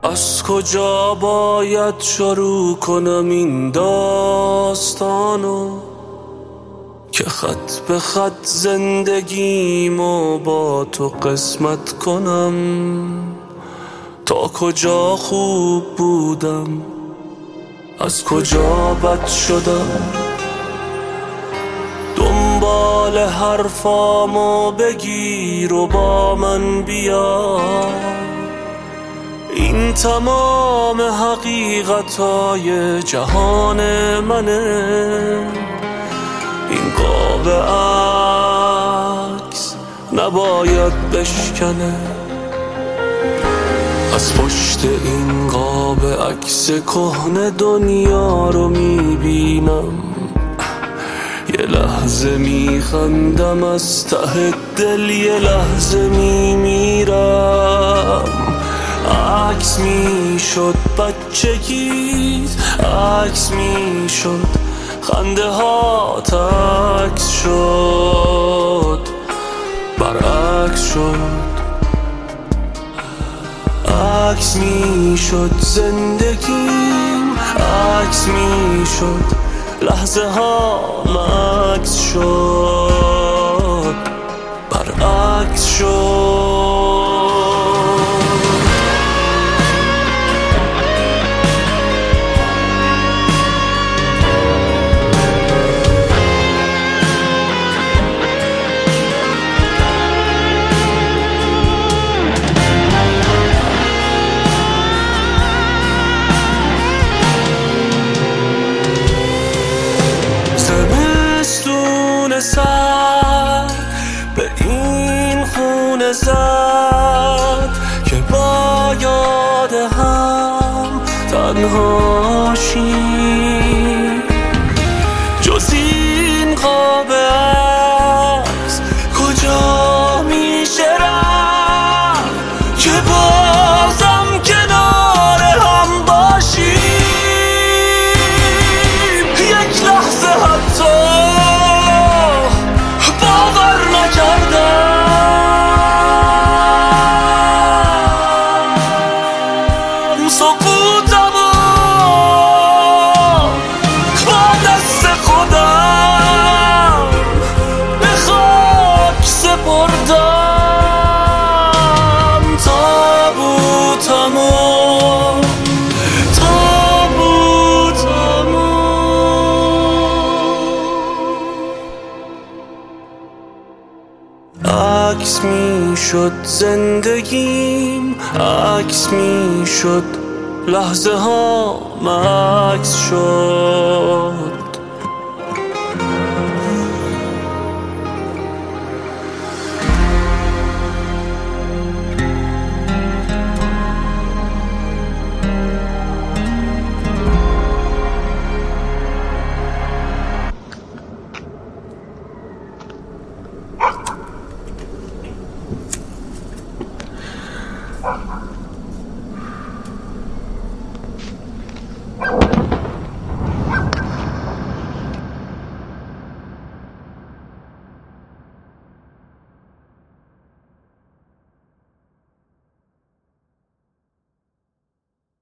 از کجا باید شروع کنم این داستانو که خط به خط زندگیمو با تو قسمت کنم؟ تا کجا خوب بودم، از کجا بد شدم؟ دنبال حرفامو بگیر و با من بیا، این تمام حقیقتای جهان منه. این قاب عکس نباید بشکنه، از پشت این قاب عکس کهنه دنیا رو میبینم. یه لحظه میخندم از ته دل، یه لحظه میمیرم. عکس میشد بچگیت، عکس میشد خنده ها، عکس شد برعکس شد. عکس میشد زندگیم، عکس میشد لحظه ها، عکس شد برعکس شد. سر به این خونه زد که با یاد هم تنها شیم. جز این قاب عکس کجا میشه رفت که بازم کنار هم باشیم؟ یک لحظه حتی سقوطمو با دست خودم به خاک سپردم. تابوتمو عکس میشد زندگیم، عکس میشد لحظه ها، عکس شد